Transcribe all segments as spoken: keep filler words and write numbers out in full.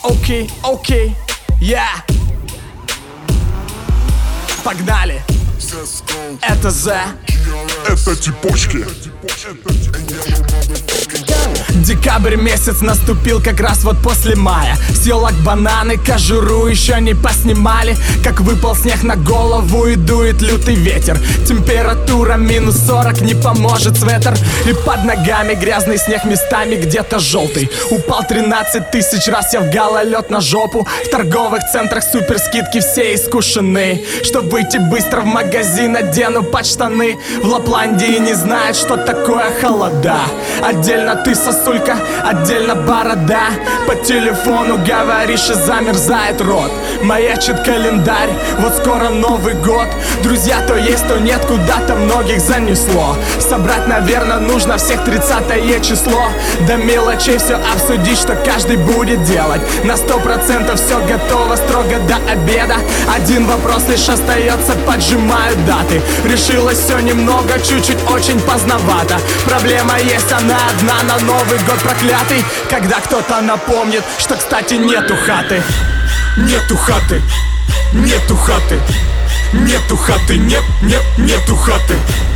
окей, окей, я. Погнали. Это за. Это типочки. Декабрь месяц наступил как раз вот после мая. С елок бананы, кожуру еще не поснимали. Как выпал снег на голову и дует лютый ветер. Температура минус сорок, не поможет свитер. И под ногами грязный снег, местами где-то желтый. Упал тринадцать тысяч раз я в гололед на жопу. В торговых центрах супер скидки, все искушены. Чтоб выйти быстро в магазин, одену под штаны. В Лапландии не знают, что такое холода. Отдельно ты сосулька, отдельно борода. По телефону говоришь и замерзает рот. Маячит календарь, вот скоро Новый год. Друзья то есть, то нет, куда-то многих занесло. Собрать, наверное, нужно всех тридцатое число. До мелочей все обсудить, что каждый будет делать. На сто процентов все готово, строго до обеда. Один вопрос лишь остается, поджимают даты. Решилось все немного, чуть-чуть очень поздновато. Проблема есть, она одна на Новый год проклятый. Когда кто-то напомнит, что, кстати, нету хаты. Нету хаты, нету хаты, нету хаты, нет, нет, нету хаты.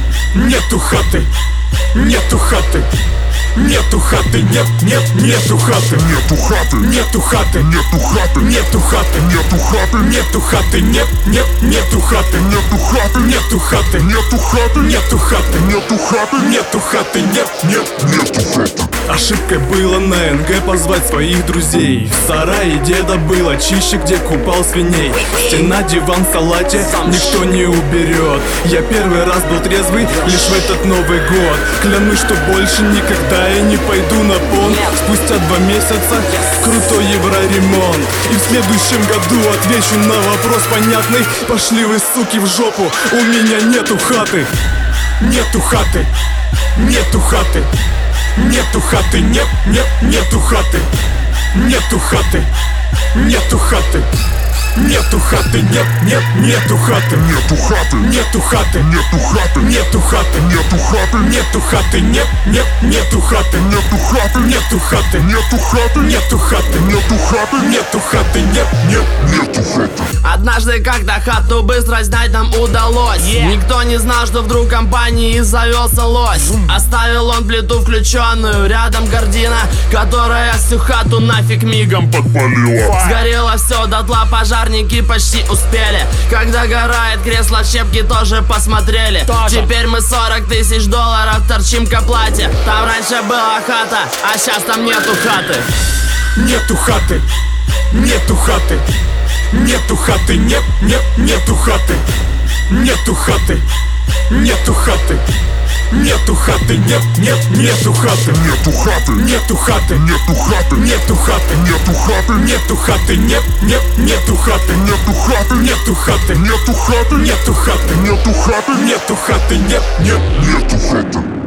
Нету хаты, нету хаты, нету хаты, нет, нет, нету хаты. Нету хаты. Нету хаты, Нету хаты. нету хаты, Нету хаты. нету хаты, нет, нет, нету хаты. Нету хаты. Нету хаты, Нету хаты. нету хаты, Нету хаты. нету хаты, нет, нет. Нету хаты. Ошибкой было на эн гэ позвать своих друзей. В сарае деда было чище, где купал свиней. Стена, диван, в салате никто не уберет. Я первый раз был трезвый лишь в этот Новый год. Клянусь, что больше никогда я не пойду на понт. Спустя два месяца крутой евроремонт. И в следующем году отвечу на вопрос понятный. Пошли вы, суки, в жопу, у меня нету хаты. Нету хаты, нету хаты, нету хаты, нет, нет, нету хаты. Нету хаты, нету хаты, нету хаты, нет, нет, нету хаты. Нету хаты. Нету хаты, Нету хаты. нету хаты, Нету хаты. нету хаты, нет, нет, нету хаты. Нету хаты. Нету хаты, Нету хаты. нету хаты, Нету хаты. нету хаты, нет, Нет, нету хаты. Однажды, когда хату быстро снять нам удалось, Yeah. никто не знал, что вдруг в компании завелся лось. Оставил он плиту включенную, рядом гордина, которая всю хату нафиг мигом Подпалила. сгорело все дотла, пожарники почти успели. Когда горает кресло, щепки тоже посмотрели. Тоже. Теперь мы сорок тысяч долларов торчим к оплате. Там раньше была хата, а сейчас там нету хаты. Нету хаты, нету хаты, нету хаты, нет, нет, нету хаты. Нету хаты, нету хаты, нету хаты, нет, нет, нету хаты. Нету хаты. Нету хаты, Нету хаты. нету хаты, Нету хаты. нету хаты, нет, нет, нету хаты. Нету хаты. Нету хаты, Нету хаты. нету хаты, Нету хаты. нету хаты, нет, нет. Нет, нету хаты.